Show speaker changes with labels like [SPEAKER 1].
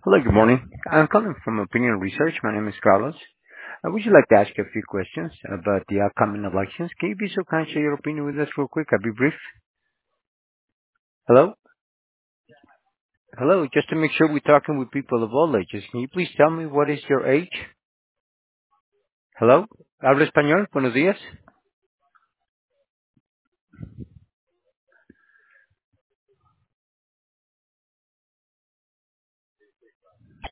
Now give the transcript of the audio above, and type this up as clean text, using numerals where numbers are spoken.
[SPEAKER 1] Hello, good morning. I'm calling from Opinion Research. My name is Carlos. Would you like to ask you a few questions about the upcoming elections? Can you be so kind to share your opinion with us real quick? I'll be brief. Hello? Hello, just to make sure we're talking with people of all ages, can you please tell me what is your age? Hello? ¿Habla español? Buenos días.